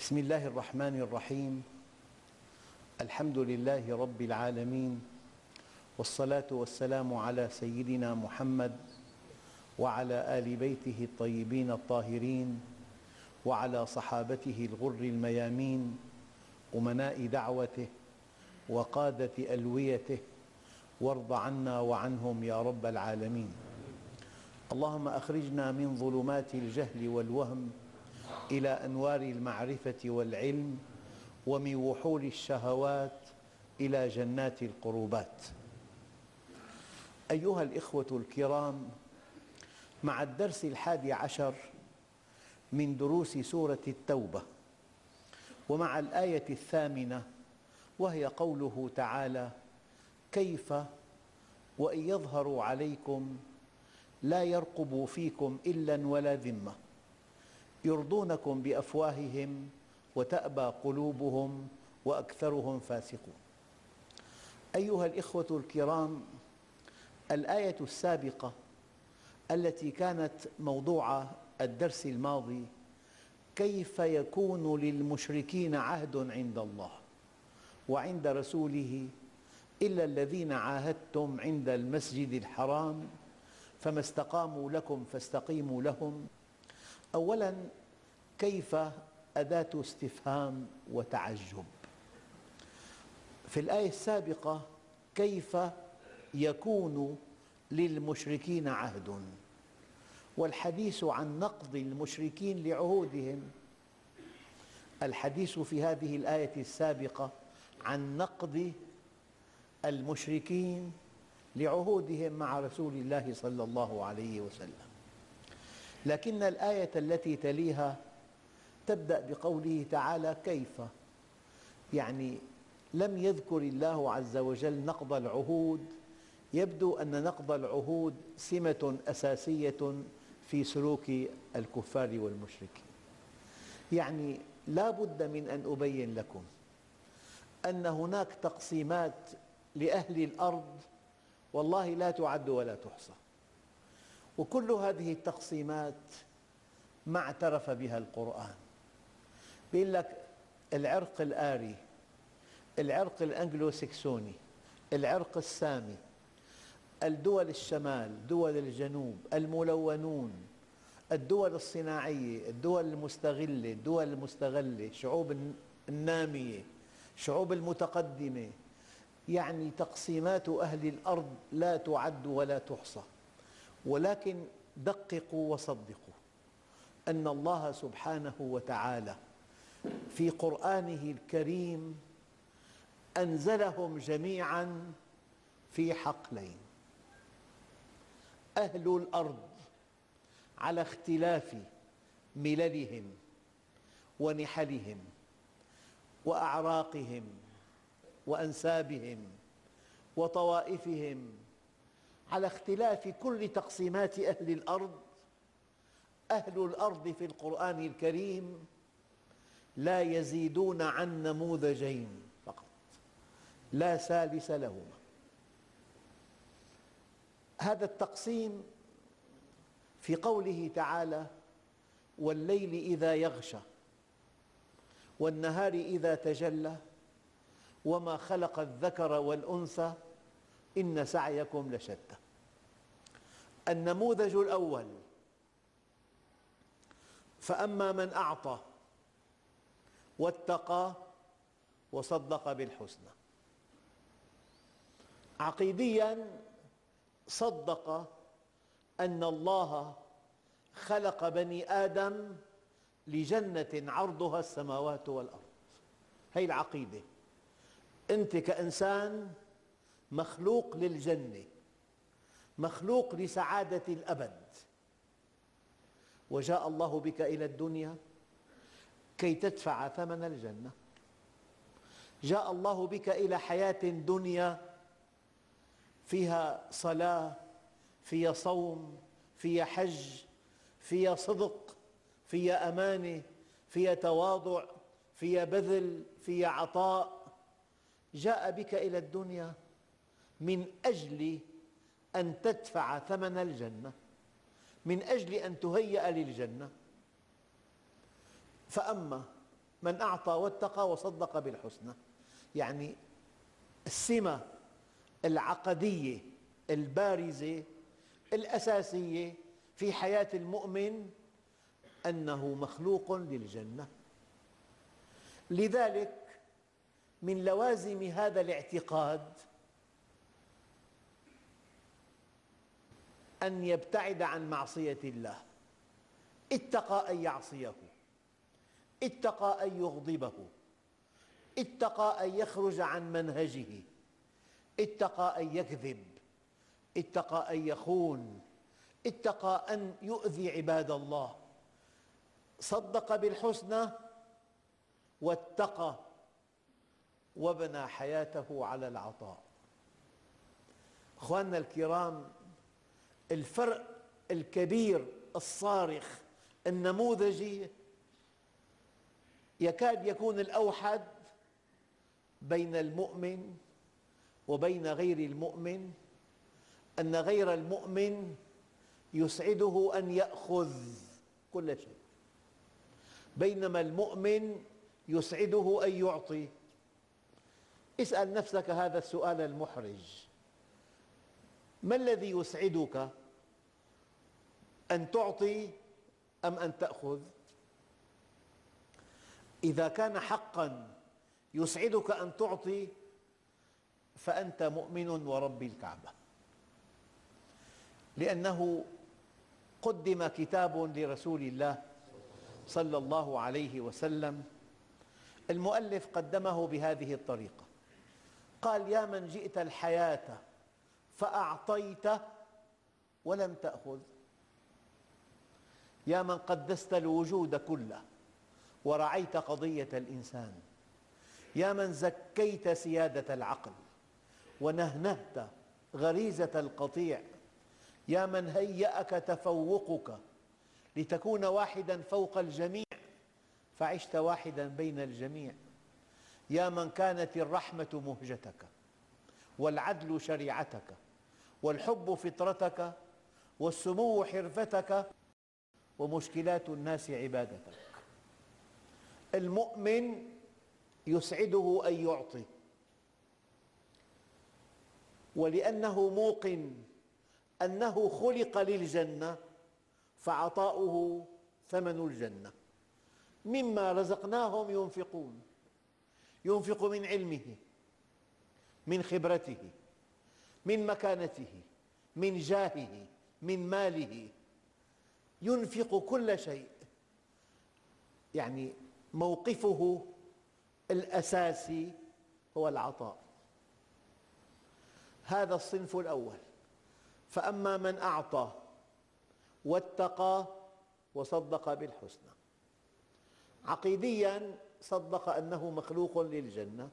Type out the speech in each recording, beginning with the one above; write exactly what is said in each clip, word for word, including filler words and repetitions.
بسم الله الرحمن الرحيم. الحمد لله رب العالمين، والصلاة والسلام على سيدنا محمد وعلى آل بيته الطيبين الطاهرين وعلى صحابته الغر الميامين، أمناء دعوته وقادة ألويته، وارض عنا وعنهم يا رب العالمين. اللهم أخرجنا من ظلمات الجهل والوهم إلى أنوار المعرفة والعلم، ومن وحول الشهوات إلى جنات القربات. أيها الإخوة الكرام، مع الدرس الحادي عشر من دروس سورة التوبة، ومع الآية الثامنة وهي قوله تعالى: كيف وإن يظهروا عليكم لا يرقبوا فيكم إلا ولا ذمة يرضونكم بأفواههم وتأبى قلوبهم وأكثرهم فاسقون. أيها الإخوة الكرام، الآية السابقة التي كانت موضوع الدرس الماضي: كيف يكون للمشركين عهد عند الله وعند رسوله إلا الذين عاهدتم عند المسجد الحرام فما استقاموا لكم فاستقيموا لهم. أولاً، كيف أداة استفهام وتعجب. في الآية السابقة: كيف يكون للمشركين عهد، والحديث عن نقض المشركين لعهودهم. الحديث في هذه الآية السابقة عن نقض المشركين لعهودهم مع رسول الله صلى الله عليه وسلم. لكن الآية التي تليها تبدأ بقوله تعالى: كيف، يعني لم يذكر الله عز وجل نقض العهود. يبدو أن نقض العهود سمة أساسية في سلوك الكفار والمشركين. يعني لا بد من أن أبين لكم أن هناك تقسيمات لأهل الأرض والله لا تعد ولا تحصى، وكل هذه التقسيمات ما اعترف بها القرآن. يقول لك العرق الآري، العرق الأنجلو سكسوني، العرق السامي، الدول الشمال، دول الجنوب، الملونون، الدول الصناعية، الدول المستغلة، الدول المستغلة، شعوب النامية، شعوب المتقدمة. يعني تقسيمات أهل الأرض لا تعد ولا تحصى. ولكن دققوا وصدقوا أن الله سبحانه وتعالى في قرآنه الكريم أنزلهم جميعاً في حقلين: أهل الأرض على اختلاف مللهم ونحلهم وأعراقهم وأنسابهم وطوائفهم، على اختلاف كل تقسيمات أهل الأرض. أهل الأرض في القرآن الكريم لا يزيدون عن نموذجين فقط، لا ثالث لهما. هذا التقسيم في قوله تعالى: والليل إذا يغشى والنهار إذا تجلى وما خلق الذكر والأنثى إن سعيكم لشتى. النموذج الأول: فأما من أعطى واتقى وصدق بالحسنى. عقيدياً صدق أن الله خلق بني آدم لجنة عرضها السماوات والأرض. هذه العقيدة. أنت كإنسان مخلوق للجنة، مخلوق لسعادة الأبد، وجاء الله بك إلى الدنيا كي تدفع ثمن الجنة. جاء الله بك إلى حياة دنيا فيها صلاة، فيها صوم، فيها حج، فيها صدق، فيها أمانة، فيها تواضع، فيها بذل، فيها عطاء. جاء بك إلى الدنيا من أجل أن تدفع ثمن الجنة، من أجل أن تهيأ للجنة. فأما من أعطى واتقى وصدق بالحسنى. يعني السمة العقدية البارزة الأساسية في حياة المؤمن أنه مخلوق للجنة. لذلك من لوازم هذا الاعتقاد أن يبتعد عن معصية الله. اتقى أن يعصيه، اتقى أن يغضبه، اتقى أن يخرج عن منهجه، اتقى أن يكذب، اتقى أن يخون، اتقى أن يؤذي عباد الله. صدق بالحسنى واتقى وبنى حياته على العطاء. أخواننا الكرام، الفرق الكبير الصارخ النموذجي يكاد يكون الأوحد بين المؤمن وبين غير المؤمن أن غير المؤمن يسعده أن يأخذ كل شيء، بينما المؤمن يسعده أن يعطي. اسأل نفسك هذا السؤال المحرج: ما الذي يسعدك، أن تعطي أم أن تأخذ؟ إذا كان حقاً يسعدك أن تعطي فأنت مؤمن ورب الكعبة، لأنه قدم كتاب لرسول الله صلى الله عليه وسلم، المؤلف قدمه بهذه الطريقة، قال: يا من جئت الحياة فأعطيت ولم تأخذ، يا من قدست الوجود كله ورعيت قضية الإنسان، يا من زكيت سيادة العقل ونهنهت غريزة القطيع، يا من هيأك تفوقك لتكون واحداً فوق الجميع فعشت واحداً بين الجميع، يا من كانت الرحمة مهجتك والعدل شريعتك والحب فطرتك والسمو حرفتك ومشكلات الناس عبادتك. المؤمن يسعده أن يعطي، ولأنه موقن أنه خلق للجنة فعطاؤه ثمن الجنة. مما رزقناهم ينفقون، ينفق من علمه، من خبرته، من مكانته، من جاهه، من ماله، ينفق كل شيء. يعني موقفه الأساسي هو العطاء. هذا الصنف الأول. فأما من أعطى واتقى وصدق بالحسنى، عقيدياً صدق أنه مخلوق للجنة.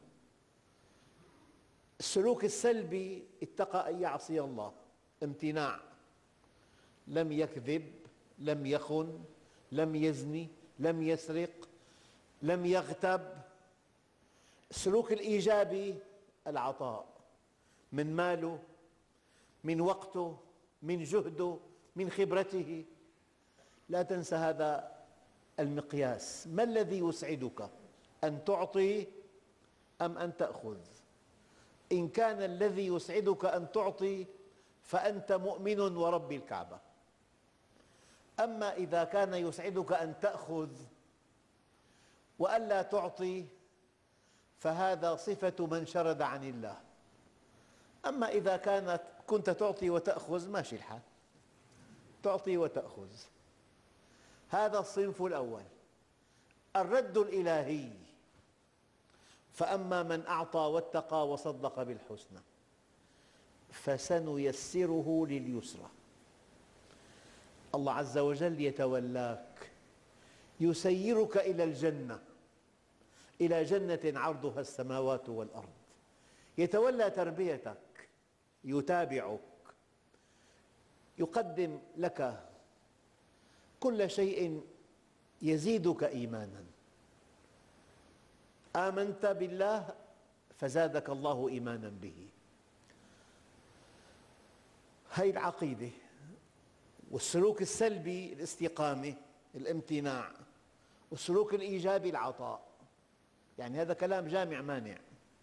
السلوك السلبي: اتقى أن يعصي الله، امتناع، لم يكذب، لم يخن، لم يزني، لم يسرق، لم يغتب. السلوك الإيجابي: العطاء من ماله، من وقته، من جهده، من خبرته. لا تنسى هذا المقياس. ما الذي يسعدك، أن تعطي أم أن تأخذ؟ إن كان الذي يسعدك أن تعطي فأنت مؤمن ورب الكعبة. أما إذا كان يسعدك أن تأخذ وألا تعطي فهذا صفة من شرد عن الله. أما إذا كانت كنت تعطي وتأخذ ماشي الحال، تعطي وتأخذ. هذا الصنف الأول. الرد الإلهي: فأما من أعطى واتقى وصدق بالحسنى فسنيسره لليسرى. الله عز وجل يتولاك، يسيرك إلى الجنة، إلى جنة عرضها السماوات والأرض. يتولى تربيتك، يتابعك، يقدم لك كل شيء يزيدك إيماناً. آمنت بالله فزادك الله إيماناً به. هذه العقيدة. والسلوك السلبي: الاستقامة، الامتناع، والسلوك الإيجابي: العطاء. يعني هذا كلام جامع مانع.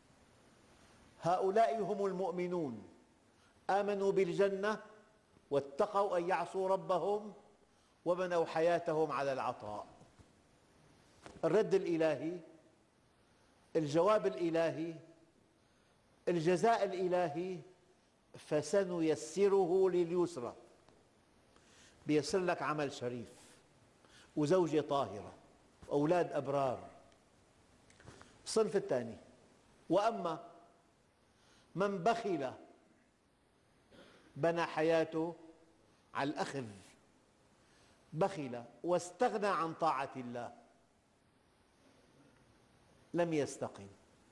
هؤلاء هم المؤمنون آمنوا بالجنة واتقوا أن يعصوا ربهم وبنوا حياتهم على العطاء. الرد الإلهي، الجواب الإلهي، الجزاء الإلهي: فسنيسره لليسرى. بيسر لك عمل شريف وزوجة طاهرة وأولاد أبرار. الصنف الثاني: وأما من بخل بنى حياته على الأخذ، بخل واستغنى عن طاعة الله، لم يستقم،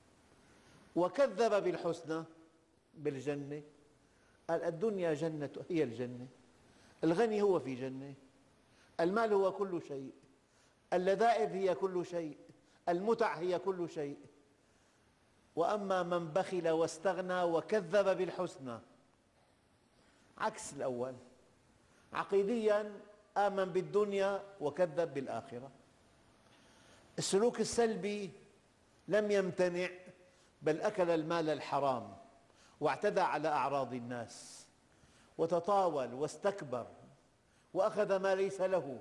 وكذب بالحسنى بالجنة. قال الدنيا جنة، هي الجنة، الغني هو في جنة، المال هو كل شيء، اللذائذ هي كل شيء، المتع هي كل شيء. وأما من بخل واستغنى وكذب بالحسنى، عكس الأول، عقيدياً آمن بالدنيا وكذب بالآخرة. السلوك السلبي لم يمتنع، بل أكل المال الحرام واعتدى على أعراض الناس وتطاول واستكبر وأخذ ما ليس له.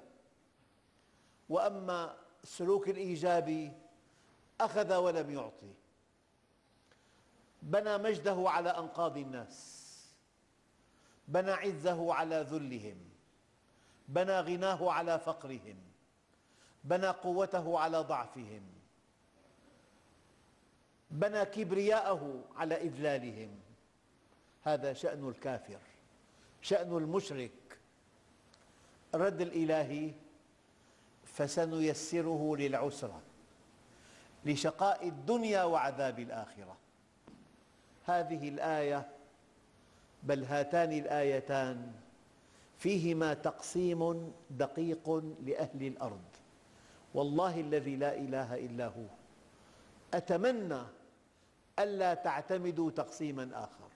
وأما السلوك الإيجابي أخذ ولم يعطي، بنى مجده على أنقاض الناس، بنى عزه على ذلهم، بنى غناه على فقرهم، بنى قوته على ضعفهم، بنى كبرياءه على إذلالهم. هذا شأن الكافر، شأن المشرك. الرد الإلهي: فسنيسره للعسرى، لشقاء الدنيا وعذاب الآخرة. هذه الآية، بل هاتان الآيتان، فيهما تقسيم دقيق لأهل الأرض. والله الذي لا إله إلا هو، أتمنى ألا تعتمدوا تقسيماً آخر،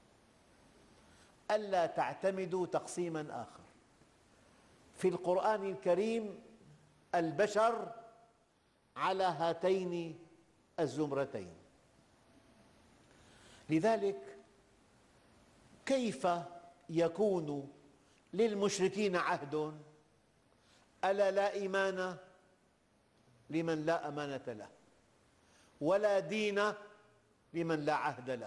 ألا تعتمدوا تقسيماً آخر. في القرآن الكريم البشر على هاتين الزمرتين. لذلك كيف يكون للمشركين عهد؟ ألا لا إيمان لمن لا أمانة له، ولا دين لمن لا عهد له.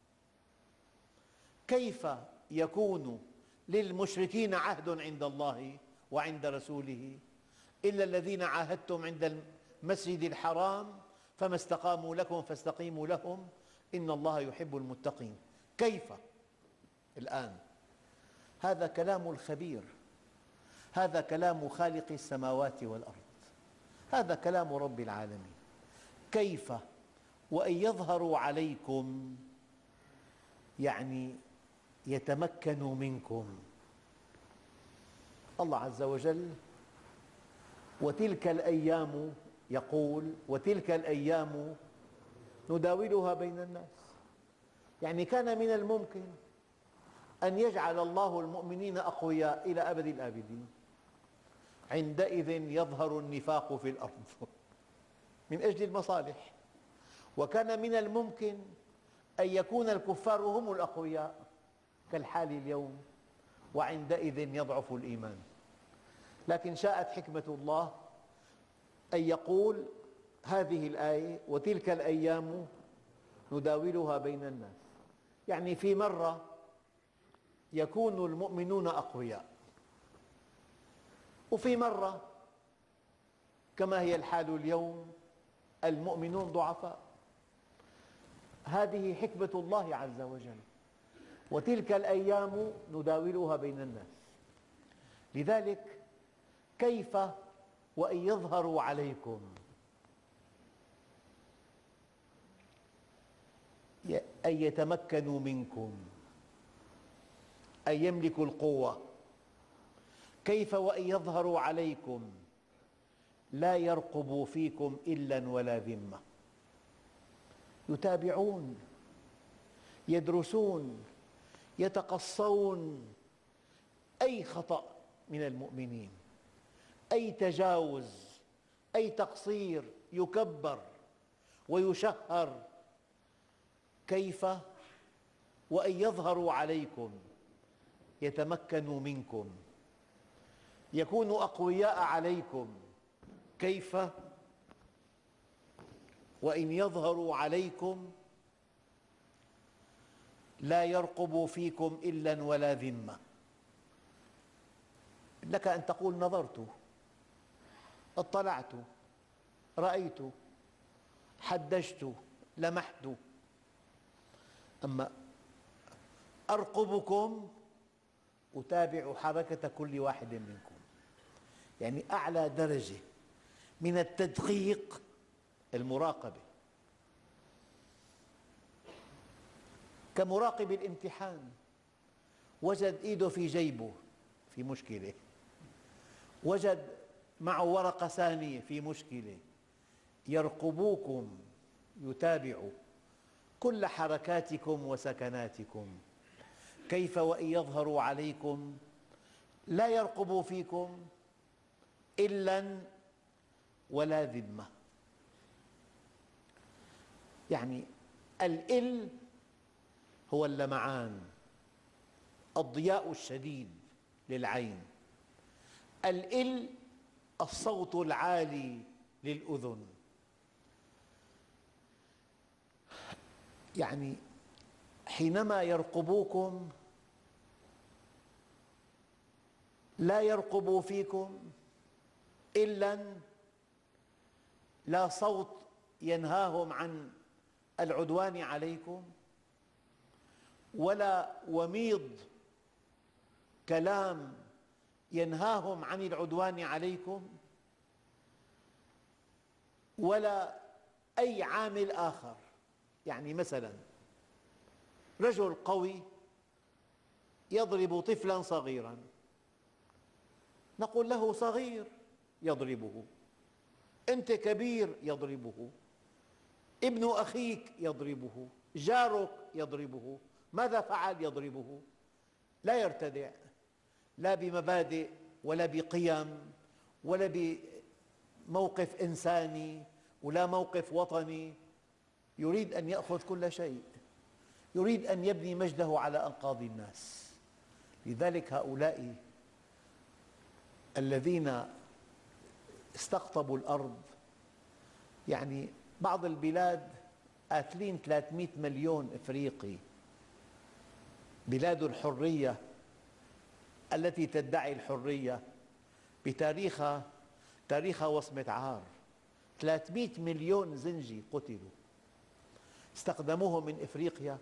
كيف يكون للمشركين عهد عند الله وعند رسوله إلا الذين عاهدتم عند المسجد الحرام فما استقاموا لكم فاستقيموا لهم إن الله يحب المتقين. كيف الآن؟ هذا كلام الخبير، هذا كلام خالق السماوات والأرض، هذا كلام رب العالمين. كيف وإن يظهروا عليكم، يعني يتمكنوا منكم. الله عز وجل: وتلك الأيام، يقول وتلك الأيام نداولها بين الناس. يعني كان من الممكن أن يجعل الله المؤمنين أقوياء إلى أبد الآبدين، عندئذ يظهر النفاق في الأرض من أجل المصالح. وكان من الممكن أن يكون الكفار هم الأقوياء كالحال اليوم، وعندئذ يضعف الإيمان. لكن شاءت حكمة الله أن يقول هذه الآية: وتلك الأيام نداولها بين الناس. يعني في مرة يكون المؤمنون أقوياء، وفي مرة كما هي الحال اليوم المؤمنون ضعفاء. هذه حكمة الله عز وجل، وتلك الأيام نداولها بين الناس. لذلك كيف وإن يظهروا عليكم، أن يتمكنوا منكم، أن يملكوا القوة. كيف وإن يظهروا عليكم لا يرقبوا فيكم إلا ولا ذمة. يتابعون، يدرسون، يتقصون أي خطأ من المؤمنين، أي تجاوز، أي تقصير يكبر ويشهر. كيف وإن يظهروا عليكم يتمكنوا منكم، يكونوا أقوياء عليكم. كيف وإن يظهروا عليكم لا يرقبوا فيكم إلا ولا ذمة. لك أن تقول نظرت، اطلعت، رأيت، حدجت، لمحت. أما أرقبكم، أتابع حركة كل واحد منكم. يعني أعلى درجة من التدقيق المراقبة، كمراقب الامتحان. وجد إيده في جيبه، في مشكلة. وجد معه ورقة ثانية، في مشكلة. يرقبوكم، يتابع كل حركاتكم وسكناتكم. كيف وإن يظهروا عليكم لا يرقبوا فيكم إلا ولا ذمة. يعني الإل هو اللمعان، الضياء الشديد للعين. الإل الصوت العالي للأذن. يعني حينما يرقبوكم لا يرقبوا فيكم إلا لا صوت ينهاهم عن العدوان عليكم، ولا وميض كلام ينهاهم عن العدوان عليكم، ولا أي عامل آخر. يعني مثلا رجل قوي يضرب طفلا صغيرا، نقول له صغير، يضربه. أنت كبير، يضربه. ابن أخيك يضربه، جارك يضربه. ماذا فعل؟ يضربه. لا يرتدع، لا بمبادئ ولا بقيم ولا بموقف إنساني ولا موقف وطني. يريد أن يأخذ كل شيء، يريد أن يبني مجده على أنقاض الناس. لذلك هؤلاء الذين استقطبوا الأرض، يعني بعض البلاد قاتلين ثلاثمئة مليون إفريقي، بلاد الحرية التي تدعي الحرية بتاريخها تاريخها وصمة عار. ثلاثمئة مليون زنجي قتلوا، استخدموهم من إفريقيا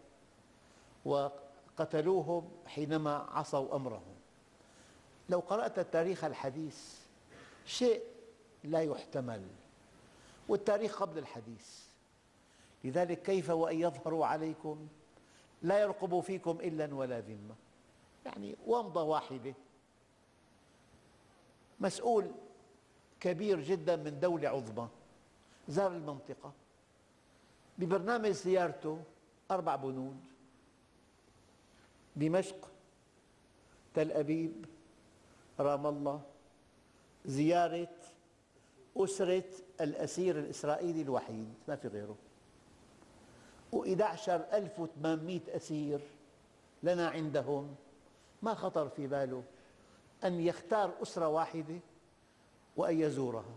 وقتلوهم حينما عصوا أمرهم. لو قرأت التاريخ الحديث شيء لا يحتمل، والتاريخ قبل الحديث. لذلك كيف وإن يظهروا عليكم لا يرقبوا فيكم إلا ولا ذمة. يعني ومضة واحدة مسؤول كبير جدا من دولة عظمى زار المنطقة، ببرنامج زيارته أربع بنود: دمشق، تل أبيب، رام الله، زيارة أسرة الأسير الإسرائيلي الوحيد، ما في غيره، وإحدى عشر ألف وثمانمئة أسير لنا عندهم. ما خطر في باله أن يختار أسرة واحدة وأن يزورها.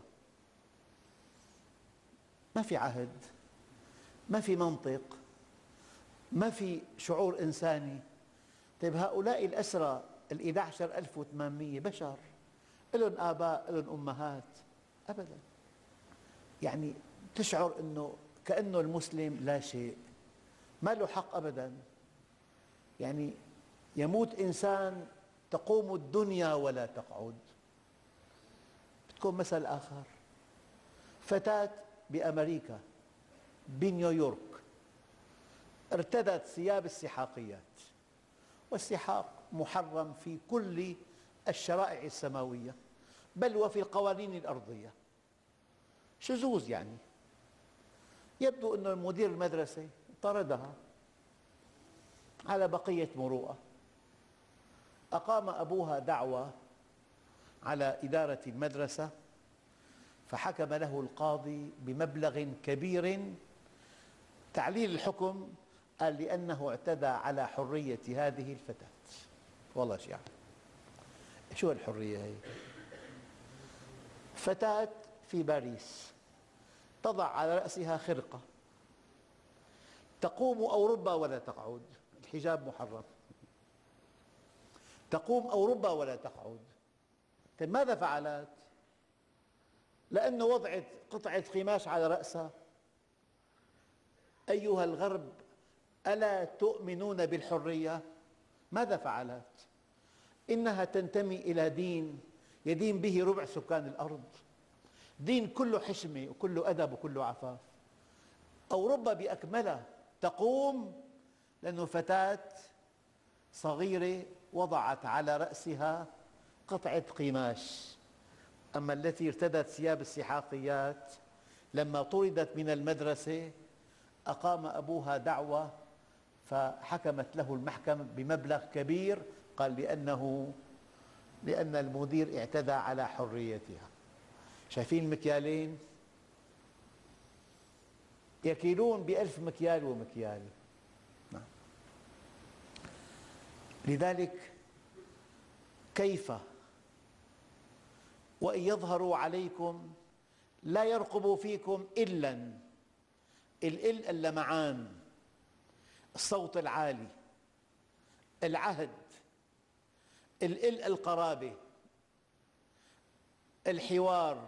ما في عهد، ما في منطق، ما في شعور إنساني. طيب هؤلاء الأسرى الإحدى عشر ألف وثمانمئة بشر، لهم آباء، لهم أمهات؟ أبدا. يعني تشعر أنه كأنه المسلم لا شيء، ما له حق أبدا. يعني يموت إنسان تقوم الدنيا ولا تقعد. بدكم مثل آخر: فتاة بأمريكا بنيويورك ارتدت ثياب السحاقيات، والسحاق محرم في كل الشرائع السماوية بل وفي القوانين الأرضية، شذوذ. يعني يبدو أن مدير المدرسة طردها على بقية مروءة. أقام أبوها دعوى على إدارة المدرسة، فحكم له القاضي بمبلغ كبير تعليل الحكم قال لأنه اعتدى على حرية هذه الفتاة. والله شيء عم. شو الحرية هي؟ فتاة في باريس تضع على رأسها خرقة، تقوم أو ربما ولا تقعد، الحجاب محرم، تقوم أو ربما ولا تقعد. طيب ماذا فعلت؟ لأنه وضعت قطعة قماش على رأسها. أيها الغرب، ألا تؤمنون بالحرية؟ ماذا فعلت؟ إنها تنتمي إلى دين يدين به ربع سكان الأرض، دين كله حشمة وكله أدب وكله عفاف. أوروبا بأكملها تقوم لأنه فتاة صغيرة وضعت على رأسها قطعة قماش. أما التي ارتدت ثياب السحاقيات لما طردت من المدرسة أقام أبوها دعوة فحكمت له المحكمة بمبلغ كبير، قال لأنه لأن المدير اعتدى على حريتها. شايفين المكيالين؟ يكيلون بألف مكيال ومكيال. نعم. لذلك كيف وإن يظهروا عليكم لا يرقبوا فيكم إلا الإل اللمعان، الصوت العالي، العهد، الإل القرابة، الحوار،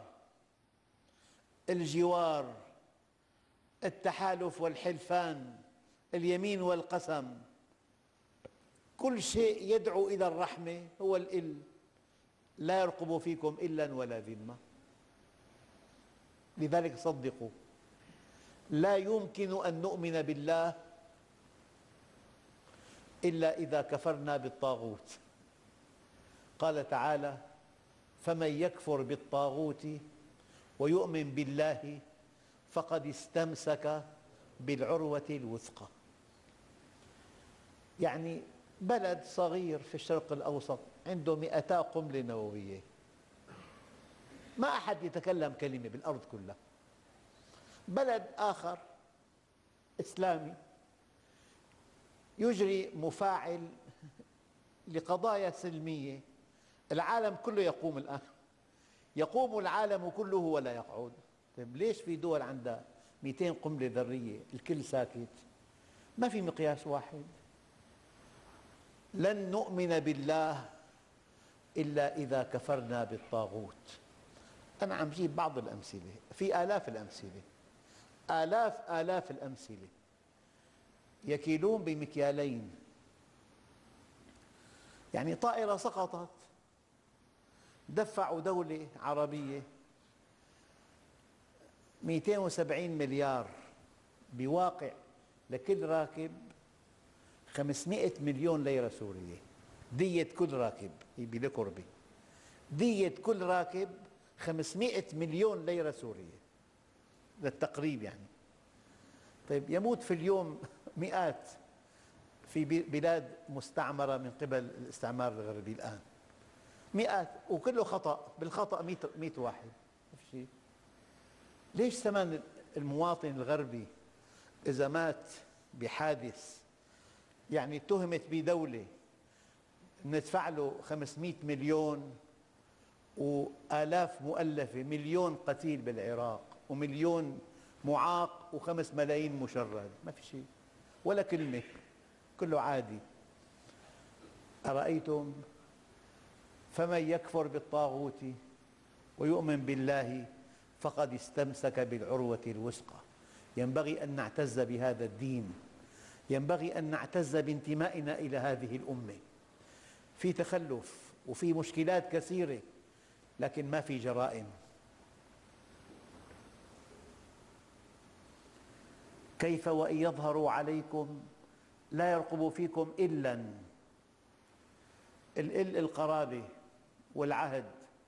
الجوار، التحالف والحلفان، اليمين والقسم، كل شيء يدعو إلى الرحمة هو الإل. لا يرقب فيكم إلا ولا ذمة. لذلك صدقوا، لا يمكن أن نؤمن بالله إلا إذا كفرنا بالطاغوت. قال تعالى: فمن يكفر بالطاغوت ويؤمن بالله فقد استمسك بالعروة الوثقى. يعني بلد صغير في الشرق الأوسط عنده مئتا قنبلة نووية، ما أحد يتكلم كلمة بالأرض كلها. بلد آخر إسلامي يجري مفاعل لقضايا سلمية، العالم كله يقوم الآن، يقوم العالم كله ولا يقعد. طيب ليش في دول عندها مئتين قنبلة ذرية الكل ساكت؟ ما في مقياس واحد. لن نؤمن بالله إلا إذا كفرنا بالطاغوت. أنا عم جيب بعض الأمثلة، في آلاف الأمثلة، آلاف آلاف الأمثلة. يكيلون بمكيالين. يعني طائرة سقطت، دفعوا دولة عربية مئتين وسبعين مليار، بواقع لكل راكب خمسمئة مليون ليرة سورية. دية كل راكب، هي بلقربة، دية كل راكب خمسمئة مليون ليرة سورية للتقريب يعني. طيب يموت في اليوم مئات في بلاد مستعمرة من قبل الاستعمار الغربي الآن، مئات، وكله خطأ، بالخطأ مئة واحد. شيء. ليش ثمن المواطن الغربي إذا مات بحادث، يعني اتهمت بدولة، ندفع له خمسمئة مليون وآلاف مؤلفة، مليون قتيل بالعراق ومليون معاق وخمس ملايين مشرد، ما في شيء ولا كلمة، كله عادي. أرأيتم؟ فمن يكفر بالطاغوت ويؤمن بالله فقد استمسك بالعروة الوثقى. ينبغي أن نعتز بهذا الدين، ينبغي أن نعتز بانتمائنا إلى هذه الأمة. في تخلف وفي مشكلات كثيرة، لكن ما في جرائم. كيف وإن يظهروا عليكم لا يرقبوا فيكم إلا الإل القرابة والعهد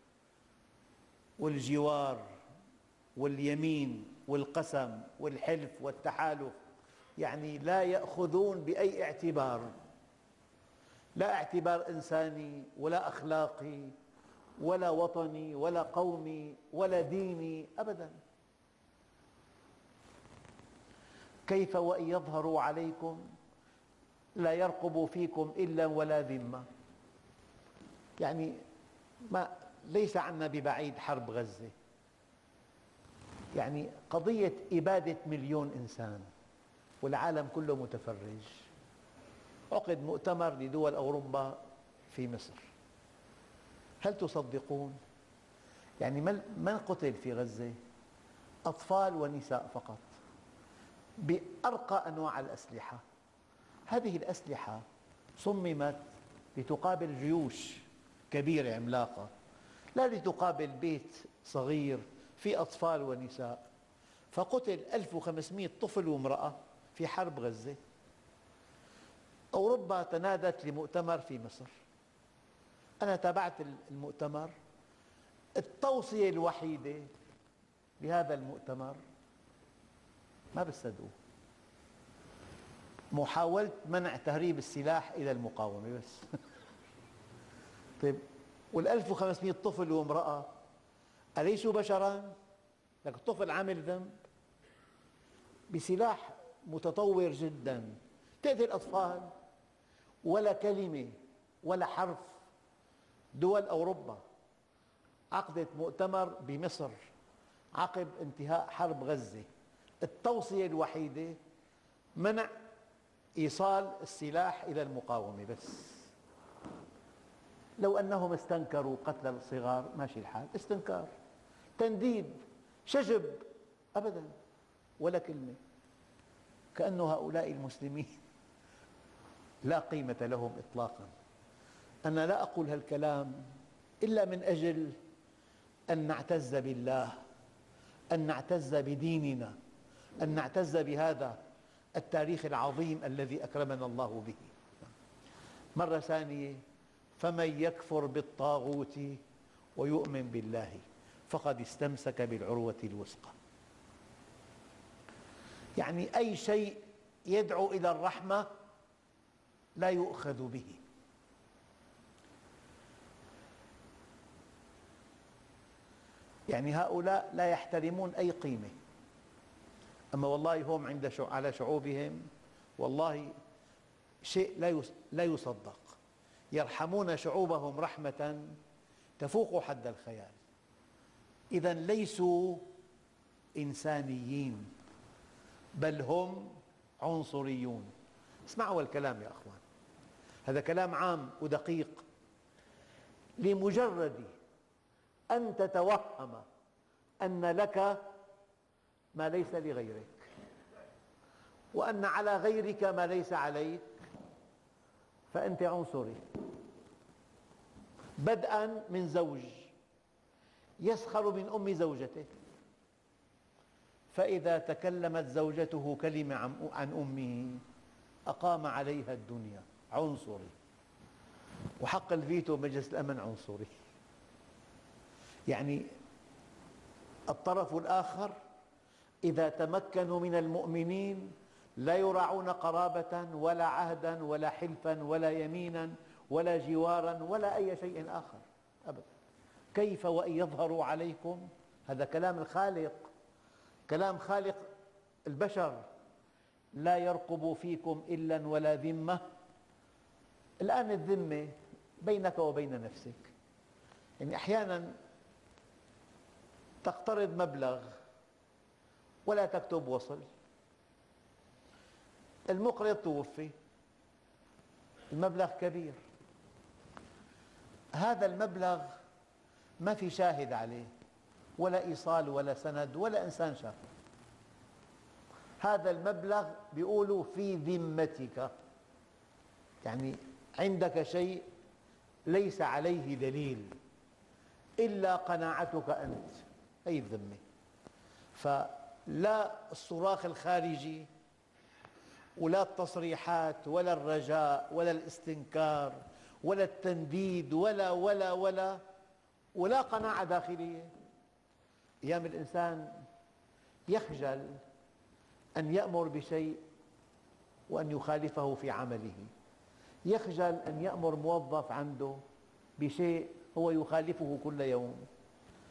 والجوار واليمين والقسم والحلف والتحالف. يعني لا يأخذون بأي اعتبار، لا اعتبار إنساني ولا أخلاقي ولا وطني ولا قومي ولا ديني أبداً. كيف وإن يظهروا عليكم لا يرقبوا فيكم إلا ولا ذمة. يعني ما ليس عنا ببعيد حرب غزة، يعني قضية إبادة مليون إنسان والعالم كله متفرج. عقد مؤتمر لدول أوروبا في مصر، هل تصدقون؟ يعني من قتل في غزة؟ أطفال ونساء فقط، بأرقى أنواع الأسلحة. هذه الأسلحة صممت لتقابل جيوش كبيرة عملاقة، لا لتقابل بيت صغير فيه أطفال ونساء. فقتل ألف وخمسمئة طفل وامرأة في حرب غزة. أوروبا تنادت لمؤتمر في مصر، أنا تابعت المؤتمر. التوصية الوحيدة بهذا المؤتمر ما بتصدقوا، محاولة منع تهريب السلاح إلى المقاومة بس. طيب والألف وخمسمئة طفل وامرأة أليسوا بشراً؟ لك الطفل عامل ذنب بسلاح متطور جداً تقتل أطفال، ولا كلمة ولا حرف. دول أوروبا عقدت مؤتمر بمصر عقب انتهاء حرب غزة، التوصية الوحيدة منع إيصال السلاح إلى المقاومة بس. لو أنهم استنكروا قتل الصغار ماشي الحال، استنكار، تنديد، شجب، أبداً ولا كلمة. كأن هؤلاء المسلمين لا قيمة لهم إطلاقاً. أنا لا أقول هالكلام إلا من أجل أن نعتز بالله، أن نعتز بديننا، أن نعتز بهذا التاريخ العظيم الذي أكرمنا الله به. مرة ثانية، فمن يكفر بالطاغوت ويؤمن بالله فقد استمسك بالعروة الوثقى. يعني أي شيء يدعو إلى الرحمة لا يؤخذ به. يعني هؤلاء لا يحترمون أي قيمة، أما والله هم عند على شعوبهم والله شيء لا يصدق. يرحمون شعوبهم رحمة تفوق حد الخيال. إذا ليسوا إنسانيين، بل هم عنصريون. اسمعوا الكلام يا أخوان، هذا كلام عام ودقيق. لمجرد أن تتوهم أن لك ما ليس لغيرك، وأن على غيرك ما ليس عليك، فأنت عنصري. بدءاً من زوج يسخر من أم زوجته، فإذا تكلمت زوجته كلمة عن أمه أقام عليها الدنيا، عنصري. وحق الفيتو مجلس الأمن عنصري. يعني الطرف الآخر إذا تمكنوا من المؤمنين لا يراعون قرابة ولا عهدا ولا حلفا ولا يمينا ولا جوارا ولا أي شيء آخر أبدا. كيف وإن يظهروا عليكم، هذا كلام الخالق، كلام خالق البشر، لا يرقبوا فيكم إلا ولا ذمة. الآن الذمة بينك وبين نفسك. يعني أحيانا تقترض مبلغ ولا تكتب وصل، المقرض توفي، المبلغ كبير، هذا المبلغ ما في شاهد عليه ولا إيصال ولا سند ولا إنسان شافه. هذا المبلغ بيقولوا في ذمتك، يعني عندك شيء ليس عليه دليل إلا قناعتك أنت، هي الذمة. فلا الصراخ الخارجي ولا التصريحات ولا الرجاء ولا الاستنكار ولا التنديد ولا ولا ولا ولا قناعة داخلية. أيام الإنسان يخجل أن يأمر بشيء وأن يخالفه في عمله، يخجل أن يأمر موظف عنده بشيء هو يخالفه كل يوم.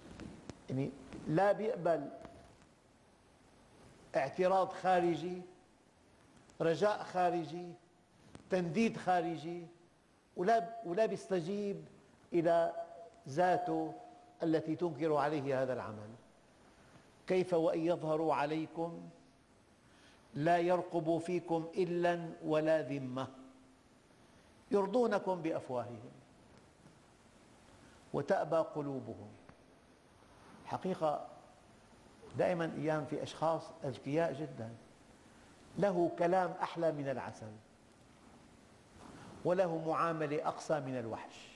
يعني لا يقبل اعتراض خارجي رجاء خارجي، تنديد خارجي، ولا ولا بيستجيب إلى ذاته التي تنكر عليه هذا العمل. كيف وإن يظهروا عليكم لا يرقبوا فيكم إلا ولا ذمة يرضونكم بأفواههم وتأبى قلوبهم. حقيقة دائما أيام في أشخاص أذكياء جدا، له كلام أحلى من العسل وله معاملة أقسى من الوحش.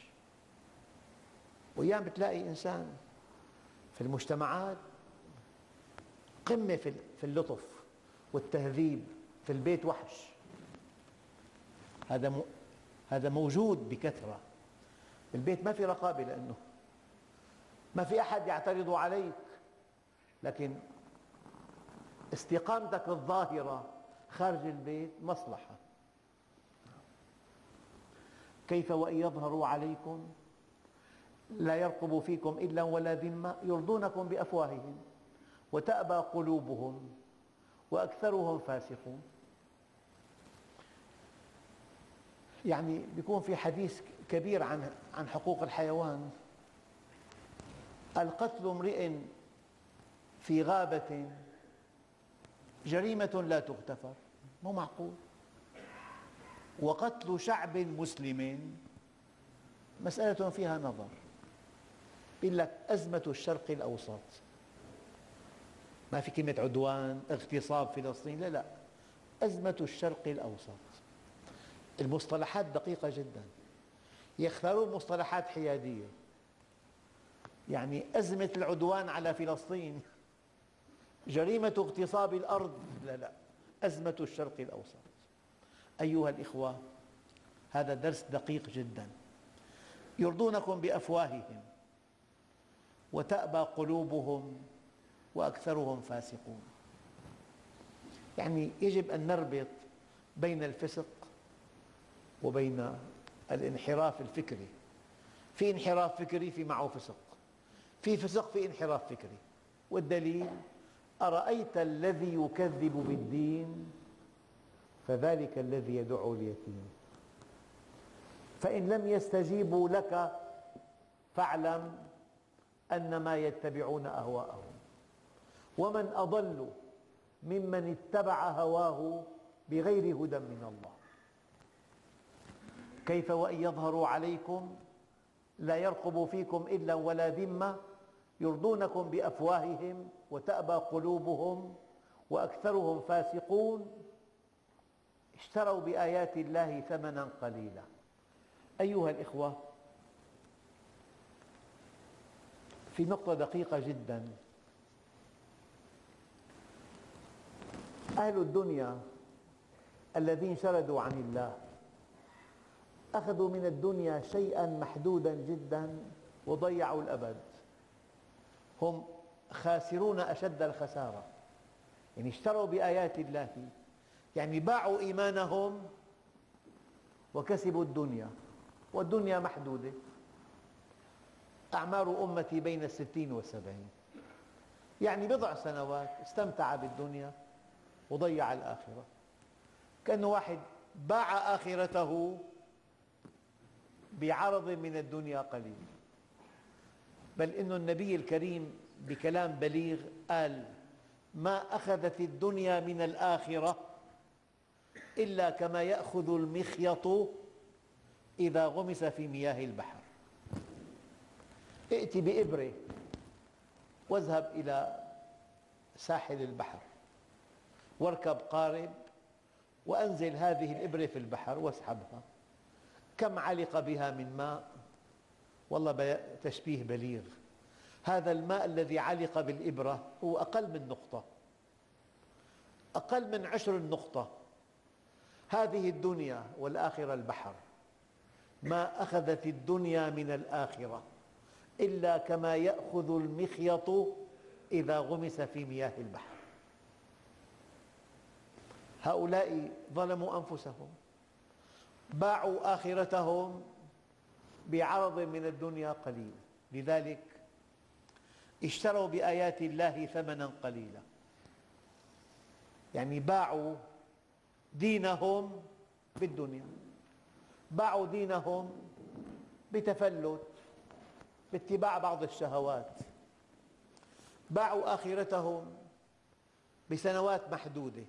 وأيام بتلاقي إنسان في المجتمعات قمة في اللطف والتهذيب، في البيت وحش. هذا هذا موجود بكثرة. البيت ما في رقابة لأنه ما في أحد يعترض عليك، لكن استقامتك الظاهرة خارج البيت مصلحة. كيف وإن يظهروا عليكم لا يرقبوا فيكم إلا ولا ذمة يرضونكم بأفواههم وتأبى قلوبهم وأكثرهم فاسقون. يعني بيكون في حديث كبير عن عن حقوق الحيوان. القتل امرئ في غابة جريمة لا تغتفر، مو معقول. وقتل شعب مسلم مسألة فيها نظر. يقول لك أزمة الشرق الأوسط، ما في كلمة عدوان، اغتصاب فلسطين، لا لا، أزمة الشرق الأوسط. المصطلحات دقيقة جدا، يختارون مصطلحات حيادية. يعني أزمة العدوان على فلسطين، جريمة اغتصاب الأرض، لا لا، أزمة الشرق الأوسط. أيها الإخوة، هذا درس دقيق جدا. يرضونكم بأفواههم وتأبى قلوبهم وأكثرهم فاسقون. يعني يجب أن نربط بين الفسق وبين الانحراف الفكري. في انحراف فكري في معه فسق، في فسق في انحراف فكري. والدليل: أرأيت الذي يكذب بالدين فذلك الذي يدع اليتيم. فإن لم يستجيبوا لك فاعلم أنما يتبعون أهواءهم ومن أضل ممن اتبع هواه بغير هدى من الله. كيف وإن يظهروا عليكم لا يرقبوا فيكم إلا ولا ذمة يرضونكم بأفواههم وتأبى قلوبهم وأكثرهم فاسقون. اشتروا بآيات الله ثمنا قليلا. أيها الإخوة، في نقطة دقيقة جدا. أهل الدنيا الذين شردوا عن الله أخذوا من الدنيا شيئا محدودا جدا وضيعوا الأبد. هم خاسرون أشد الخسارة. يعني اشتروا بآيات الله، يعني باعوا إيمانهم وكسبوا الدنيا، والدنيا محدودة. أعمار أمتي بين الستين والسبعين، يعني بضع سنوات استمتع بالدنيا وضيع الآخرة. كأنه واحد باع آخرته بعرض من الدنيا قليل. بل إن النبي الكريم بكلام بليغ قال: ما أخذت الدنيا من الآخرة إلا كما يأخذ المخيط إذا غمس في مياه البحر. ائت بإبرة واذهب إلى ساحل البحر واركب قارب وأنزل هذه الإبرة في البحر واسحبها. كم علق بها من ماء؟ والله تشبيه بليغ. هذا الماء الذي علق بالإبرة هو أقل من نقطة، أقل من عشر النقطة. هذه الدنيا والآخرة البحر. ما أخذت الدنيا من الآخرة إلا كما يأخذ المخيط إذا غمس في مياه البحر. هؤلاء ظلموا أنفسهم، باعوا آخرتهم بعرض من الدنيا قليل. لذلك اشتروا بآيات الله ثمنا قليلا. يعني باعوا دينهم بالدنيا، باعوا دينهم بتفلت، باتباع بعض الشهوات، باعوا آخرتهم بسنوات محدودة،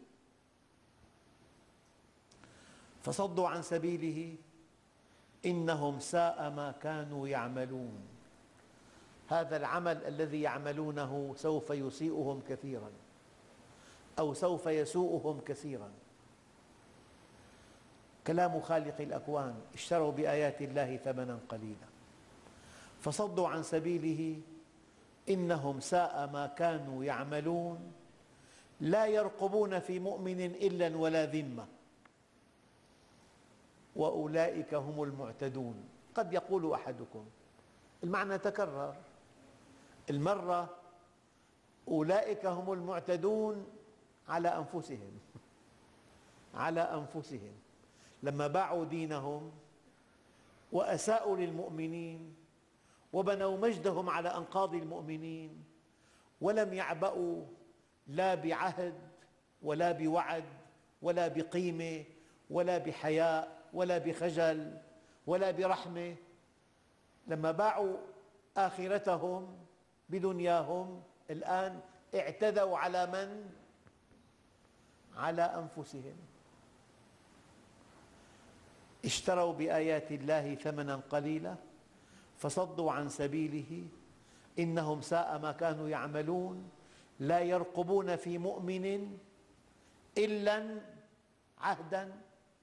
فصدوا عن سبيله إنهم ساء ما كانوا يعملون. هذا العمل الذي يعملونه سوف يسيئهم كثيراً أو سوف يسوءهم كثيراً. كلام خالق الأكوان: اشتروا بآيات الله ثمناً قليلاً فصدوا عن سبيله إنهم ساء ما كانوا يعملون لا يرقبون في مؤمن إلا ولا ذمة وأولئك هم المعتدون. قد يقول أحدكم المعنى تكرر المرة، أولئك هم المعتدون على أنفسهم على أنفسهم لما باعوا دينهم وأساءوا للمؤمنين وبنوا مجدهم على أنقاض المؤمنين ولم يعبأوا لا بعهد ولا بوعد ولا بقيمة ولا بحياء ولا بخجل ولا برحمة. لما باعوا آخرتهم بدنياهم الآن اعتدوا على من؟ على أنفسهم. اشتروا بآيات الله ثمناً قليلاً فصدوا عن سبيله إنهم ساء ما كانوا يعملون لا يرقبون في مؤمن إلا عهداً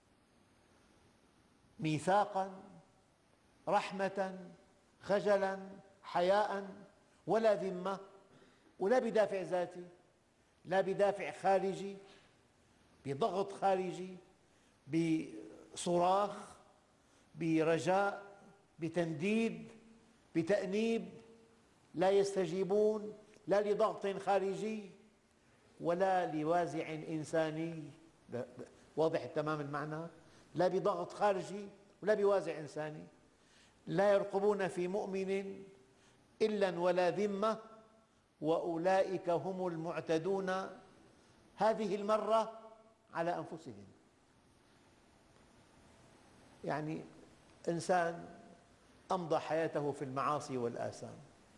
ميثاقاً رحمة خجلاً حياء ولا ذمة، ولا بدافع ذاتي، لا بدافع خارجي، بضغط خارجي، بصراخ، برجاء، بتنديد، بتأنيب. لا يستجيبون لا لضغط خارجي ولا لوازع إنساني. واضح تمام المعنى؟ لا بضغط خارجي ولا بوازع إنساني. لا يرقبون في مؤمن إلا ولا ذمة وأولئك هم المعتدون. هذه المرة على أنفسهم. يعني إنسان أمضى حياته في المعاصي والآثام،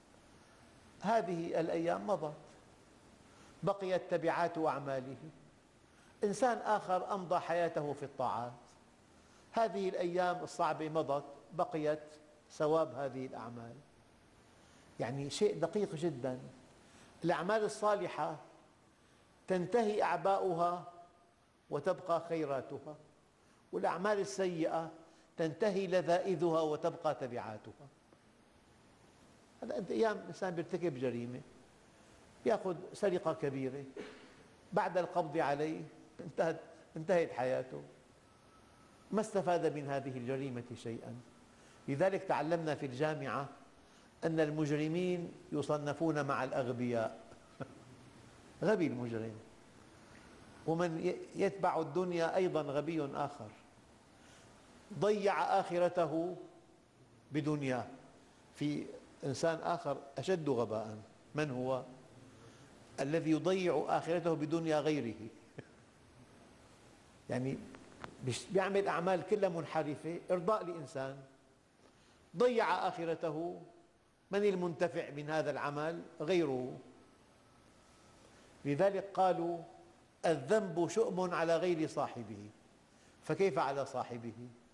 هذه الأيام مضت بقيت تبعات أعماله. إنسان آخر أمضى حياته في الطاعات، هذه الأيام الصعبة مضت بقيت ثواب هذه الأعمال. يعني شيء دقيق جدا. الأعمال الصالحة تنتهي أعباؤها وتبقى خيراتها، والأعمال السيئة تنتهي لذائذها وتبقى تبعاتها. هذا أنت أيام إنسان يرتكب جريمة، يأخذ سرقة كبيرة، بعد القبض عليه انتهت انتهت حياته، ما استفاد من هذه الجريمة شيئا. لذلك تعلمنا في الجامعة أن المجرمين يصنفون مع الأغبياء. غبي المجرم، ومن يتبع الدنيا أيضا غبي آخر ضيع آخرته بدنياه. في إنسان آخر أشد غباءً، من هو؟ الذي يضيع آخرته بدنيا غيره. يعني يعمل أعمال كلها منحرفة إرضاء لإنسان، ضيع آخرته. من المنتفع من هذا العمل؟ غيره. لذلك قالوا الذنب شؤم على غير صاحبه، فكيف على صاحبه؟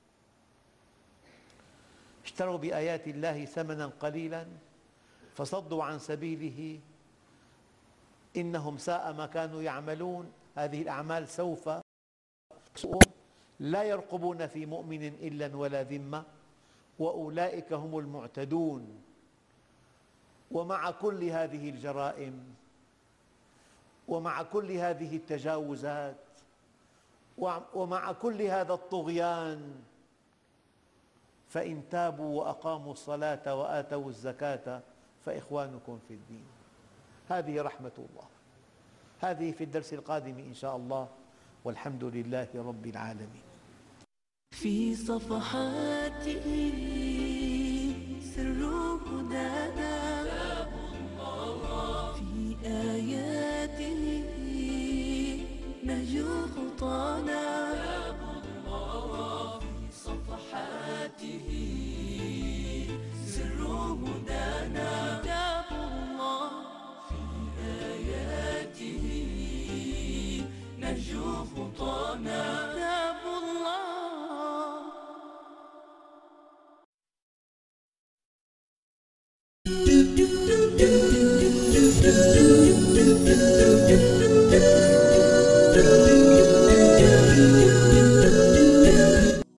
اشتروا بآيات الله ثمناً قليلاً فصدوا عن سبيله إنهم ساء ما كانوا يعملون. هذه الأعمال سوف تسوءهم. لا يرقبون في مؤمن إلا ولا ذمة وأولئك هم المعتدون. ومع كل هذه الجرائم ومع كل هذه التجاوزات ومع كل هذا الطغيان، فإن تابوا وأقاموا الصلاة وآتوا الزكاة فإخوانكم في الدين. هذه رحمة الله. هذه في الدرس القادم إن شاء الله، والحمد لله رب العالمين. في صفحاته سر هدى